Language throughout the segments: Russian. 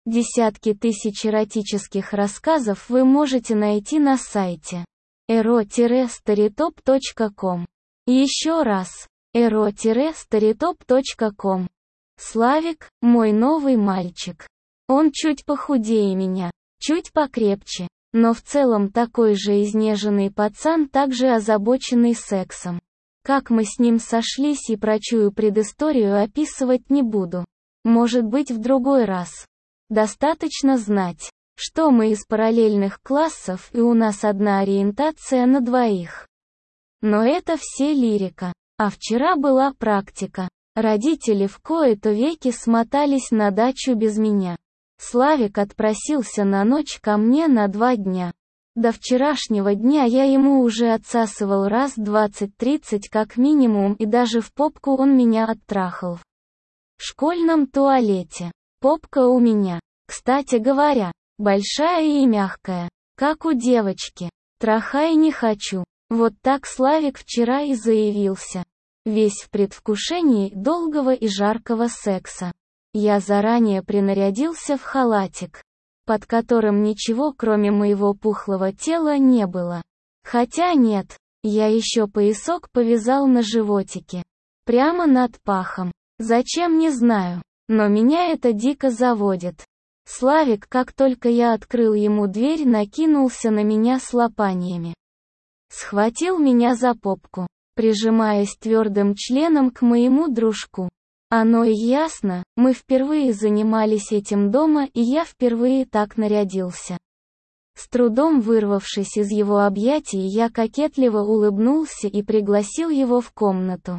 Десятки тысяч эротических рассказов вы можете найти на сайте ero-storytop.com. Еще раз, ero-storytop.com. Славик, мой новый мальчик. Он чуть похудее меня, чуть покрепче, но в целом такой же изнеженный пацан, также озабоченный сексом. Как мы с ним сошлись и прочую предысторию описывать не буду. Может быть, в другой раз. Достаточно знать, что мы из параллельных классов и у нас одна ориентация на двоих. Но это все лирика. А вчера была практика. Родители в кои-то веки смотались на дачу без меня. Славик отпросился на ночь ко мне на 2 дня. До вчерашнего дня я ему уже отсасывал раз 20-30 как минимум, и даже в попку он меня оттрахал. В школьном туалете. Попка у меня, кстати говоря, большая и мягкая, как у девочки. Трахай не хочу. Вот так Славик вчера и заявился. Весь в предвкушении долгого и жаркого секса. Я заранее принарядился в халатик, под которым ничего кроме моего пухлого тела не было. Хотя нет, я еще поясок повязал на животике. Прямо над пахом. Зачем, не знаю. Но меня это дико заводит. Славик, как только я открыл ему дверь, накинулся на меня с лопаниями. Схватил меня за попку, прижимаясь твердым членом к моему дружку. Оно и ясно, мы впервые занимались этим дома, и я впервые так нарядился. С трудом вырвавшись из его объятий, я кокетливо улыбнулся и пригласил его в комнату.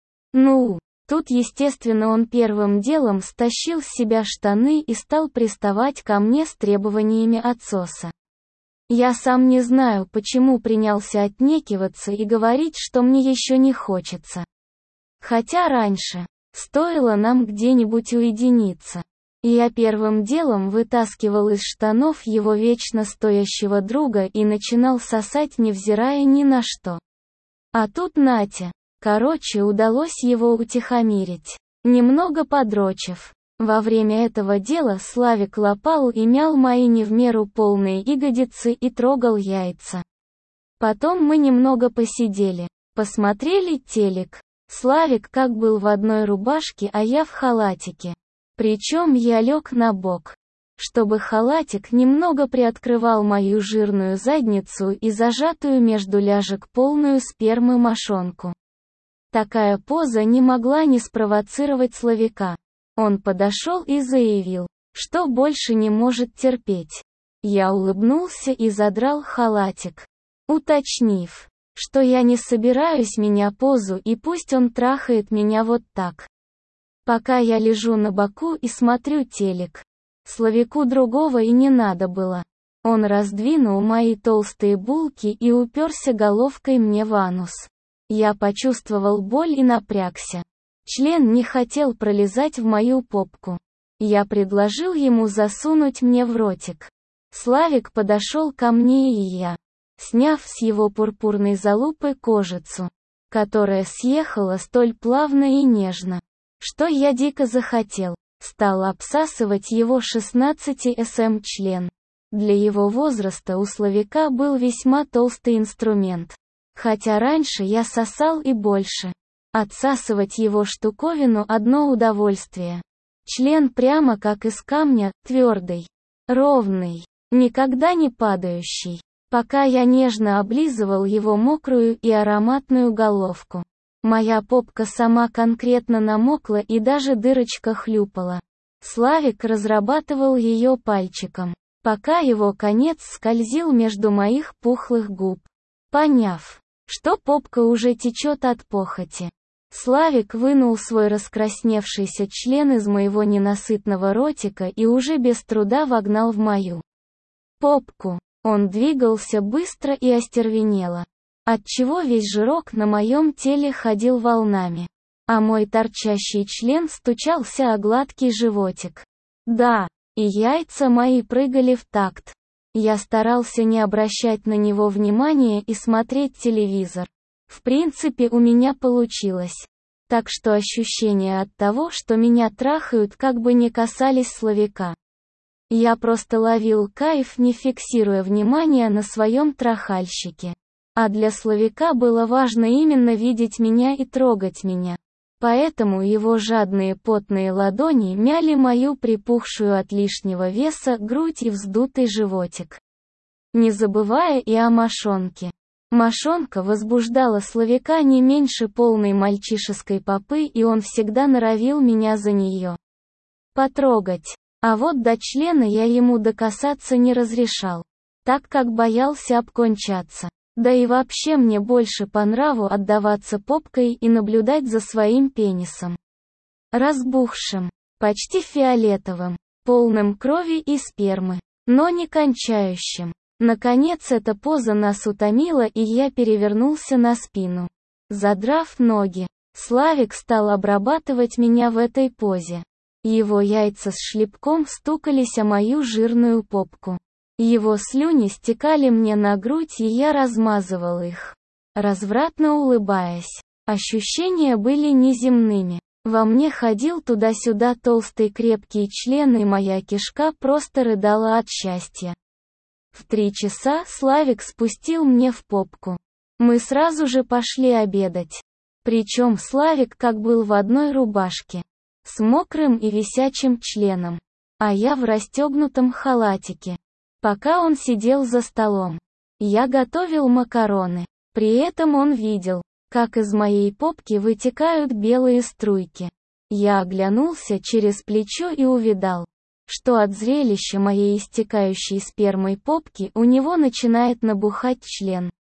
Тут, естественно, он первым делом стащил с себя штаны и стал приставать ко мне с требованиями отсоса. Я сам не знаю, почему принялся отнекиваться и говорить, что мне еще не хочется. Хотя раньше, стоило нам где-нибудь уединиться, я первым делом вытаскивал из штанов его вечно стоящего друга и начинал сосать, невзирая ни на что. А тут Натя. Короче, удалось его утихомирить, немного подрочив. Во время этого дела Славик лапал и мял мои не в меру полные ягодицы и трогал яйца. Потом мы немного посидели, посмотрели телек. Славик как был в одной рубашке, а я в халатике. Причем я лег на бок, чтобы халатик немного приоткрывал мою жирную задницу и зажатую между ляжек полную спермы мошонку. Такая поза не могла не спровоцировать Славика. Он подошел и заявил, что больше не может терпеть. Я улыбнулся и задрал халатик, уточнив, что я не собираюсь менять позу и пусть он трахает меня вот так. Пока я лежу на боку и смотрю телек. Славику другого и не надо было. Он раздвинул мои толстые булки и уперся головкой мне в анус. Я почувствовал боль и напрягся. Член не хотел пролезать в мою попку. Я предложил ему засунуть мне в ротик. Славик подошел ко мне и я, сняв с его пурпурной залупы кожицу, которая съехала столь плавно и нежно, что я дико захотел, стал обсасывать его 16 см член. Для его возраста у Славика был весьма толстый инструмент. Хотя раньше я сосал и больше. Отсасывать его штуковину одно удовольствие. Член прямо как из камня, твердый, ровный, никогда не падающий. Пока я нежно облизывал его мокрую и ароматную головку. Моя попка сама конкретно намокла и даже дырочка хлюпала. Славик разрабатывал ее пальчиком, пока его конец скользил между моих пухлых губ. Поняв, что попка уже течет от похоти, Славик вынул свой раскрасневшийся член из моего ненасытного ротика и уже без труда вогнал в мою попку. Он двигался быстро и остервенело, отчего весь жирок на моем теле ходил волнами, а мой торчащий член стучался о гладкий животик. Да, и яйца мои прыгали в такт. Я старался не обращать на него внимания и смотреть телевизор. В принципе, у меня получилось. Так что ощущения от того, что меня трахают, как бы не касались Славика. Я просто ловил кайф, не фиксируя внимания на своем трахальщике. А для Славика было важно именно видеть меня и трогать меня. Поэтому его жадные потные ладони мяли мою припухшую от лишнего веса грудь и вздутый животик. Не забывая и о мошонке. Мошонка возбуждала Славика не меньше полной мальчишеской попы, и он всегда норовил меня за нее потрогать. А вот до члена я ему докасаться не разрешал, так как боялся обкончаться. Да и вообще мне больше по нраву отдаваться попкой и наблюдать за своим пенисом. Разбухшим, почти фиолетовым, полным крови и спермы, но не кончающим. Наконец эта поза нас утомила, и я перевернулся на спину. Задрав ноги, Славик стал обрабатывать меня в этой позе. Его яйца с шлепком стукались о мою жирную попку. Его слюни стекали мне на грудь, и я размазывал их, развратно улыбаясь. Ощущения были неземными. Во мне ходил туда-сюда толстый крепкий член, и моя кишка просто рыдала от счастья. В 3 часа Славик спустил мне в попку. Мы сразу же пошли обедать. Причем Славик как был в одной рубашке, с мокрым и висячим членом, а я в расстегнутом халатике. Пока он сидел за столом, я готовил макароны. При этом он видел, как из моей попки вытекают белые струйки. Я оглянулся через плечо и увидал, что от зрелища моей истекающей спермой попки у него начинает набухать член.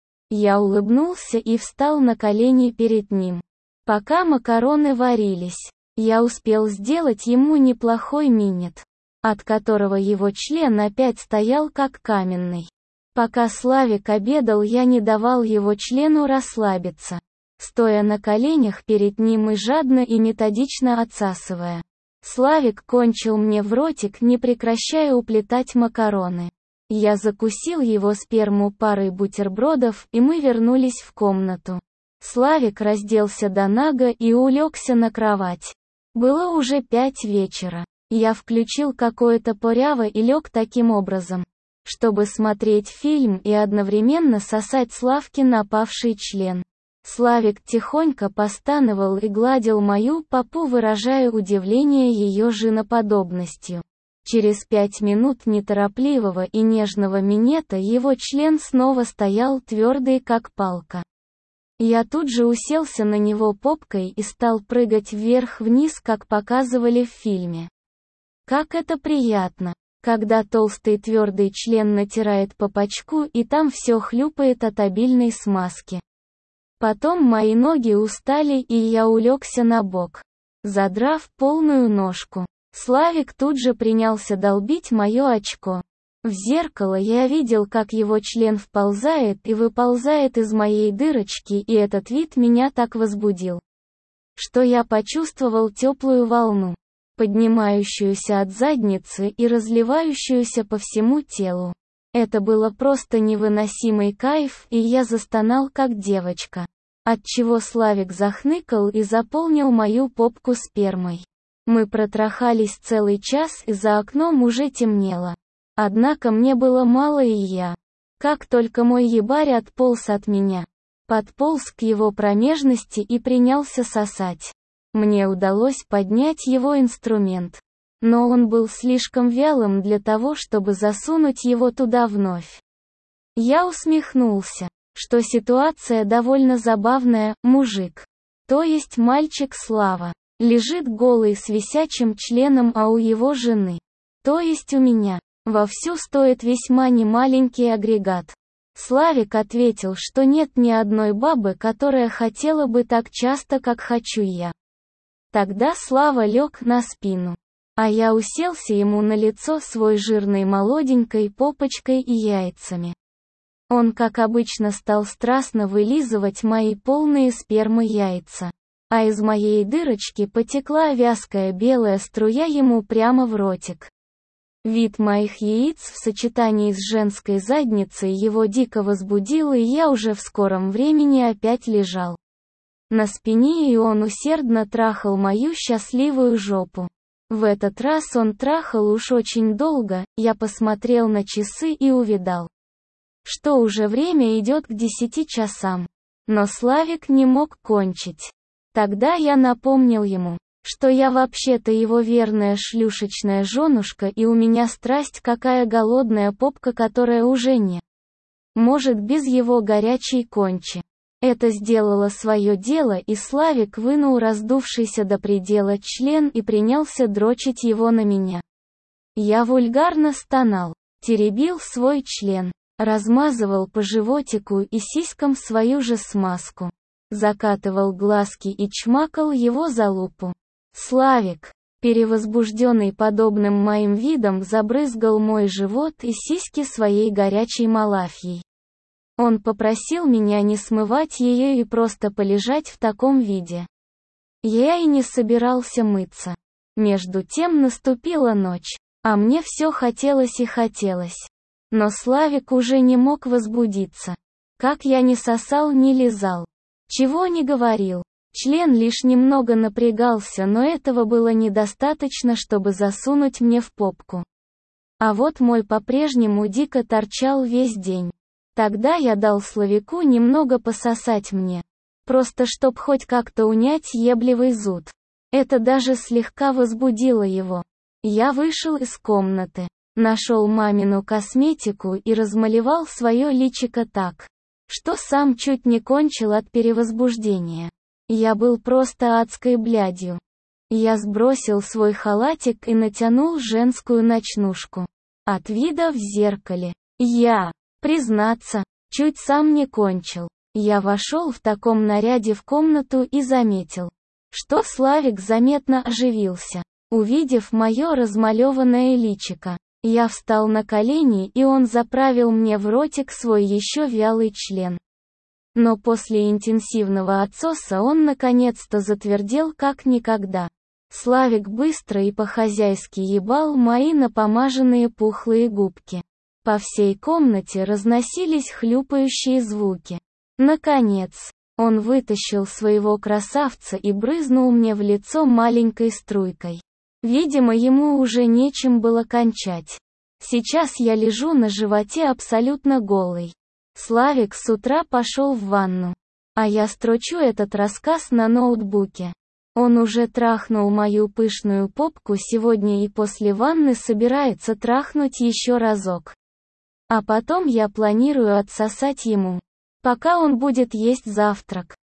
Я улыбнулся и встал на колени перед ним. Пока макароны варились, я успел сделать ему неплохой минет, от которого его член опять стоял как каменный. Пока Славик обедал, я не давал его члену расслабиться, стоя на коленях перед ним и жадно и методично отсасывая. Славик кончил мне в ротик, не прекращая уплетать макароны. Я закусил его сперму парой бутербродов, и мы вернулись в комнату. Славик разделся до нага и улегся на кровать. Было уже 5 вечера. Я включил какое-то поряво и лег таким образом, чтобы смотреть фильм и одновременно сосать Славкин опавший член. Славик тихонько постановал и гладил мою попу, выражая удивление ее женоподобностью. Через 5 минут неторопливого и нежного минета его член снова стоял твердый как палка. Я тут же уселся на него попкой и стал прыгать вверх-вниз, как показывали в фильме. Как это приятно, когда толстый твердый член натирает попочку, и там все хлюпает от обильной смазки. Потом мои ноги устали, и я улегся на бок, задрав полную ножку. Славик тут же принялся долбить мое очко. В зеркало я видел, как его член вползает и выползает из моей дырочки, и этот вид меня так возбудил, что я почувствовал теплую волну, поднимающуюся от задницы и разливающуюся по всему телу. Это было просто невыносимый кайф, и я застонал как девочка, отчего Славик захныкал и заполнил мою попку спермой. Мы протрахались целый час, и за окном уже темнело. Однако мне было мало, и я, как только мой ебарь отполз от меня, подполз к его промежности и принялся сосать. Мне удалось поднять его инструмент, но он был слишком вялым для того, чтобы засунуть его туда вновь. Я усмехнулся, что ситуация довольно забавная. Мужик, то есть мальчик Слава, лежит голый с висячим членом, а у его жены, то есть у меня, вовсю стоит весьма немаленький агрегат. Славик ответил, что нет ни одной бабы, которая хотела бы так часто, как хочу я. Тогда Слава лег на спину, а я уселся ему на лицо свой жирной молоденькой попочкой и яйцами. Он, как обычно, стал страстно вылизывать мои полные спермы яйца, а из моей дырочки потекла вязкая белая струя ему прямо в ротик. Вид моих яиц в сочетании с женской задницей его дико возбудил, и я уже в скором времени опять лежал на спине, и он усердно трахал мою счастливую жопу. В этот раз он трахал уж очень долго, я посмотрел на часы и увидал, что уже время идет к 10 часам. Но Славик не мог кончить. Тогда я напомнил ему, что я вообще-то его верная шлюшечная женушка и у меня страсть какая голодная попка, которая уже не может без его горячей кончи. Это сделало свое дело, и Славик вынул раздувшийся до предела член и принялся дрочить его на меня. Я вульгарно стонал, теребил свой член, размазывал по животику и сиськам свою же смазку, закатывал глазки и чмакал его за лупу. Славик, перевозбужденный подобным моим видом, забрызгал мой живот и сиськи своей горячей малафьей. Он попросил меня не смывать ее и просто полежать в таком виде. Я и не собирался мыться. Между тем наступила ночь, а мне все хотелось и хотелось. Но Славик уже не мог возбудиться. Как я ни сосал, ни лизал, чего ни говорил, член лишь немного напрягался, но этого было недостаточно, чтобы засунуть мне в попку. А вот мой по-прежнему дико торчал весь день. Тогда я дал Славику немного пососать мне. Просто чтоб хоть как-то унять ебливый зуд. Это даже слегка возбудило его. Я вышел из комнаты, нашел мамину косметику и размалевал свое личико так, что сам чуть не кончил от перевозбуждения. Я был просто адской блядью. Я сбросил свой халатик и натянул женскую ночнушку. От вида в зеркале я, признаться, чуть сам не кончил. Я вошел в таком наряде в комнату и заметил, что Славик заметно оживился. Увидев мое размалеванное личико, я встал на колени, и он заправил мне в ротик свой еще вялый член. Но после интенсивного отсоса он наконец-то затвердел как никогда. Славик быстро и по-хозяйски ебал мои напомаженные пухлые губки. По всей комнате разносились хлюпающие звуки. Наконец, он вытащил своего красавца и брызнул мне в лицо маленькой струйкой. Видимо, ему уже нечем было кончать. Сейчас я лежу на животе абсолютно голый. Славик с утра пошел в ванну. А я строчу этот рассказ на ноутбуке. Он уже трахнул мою пышную попку сегодня и после ванны собирается трахнуть еще разок. А потом я планирую отсосать ему, пока он будет есть завтрак.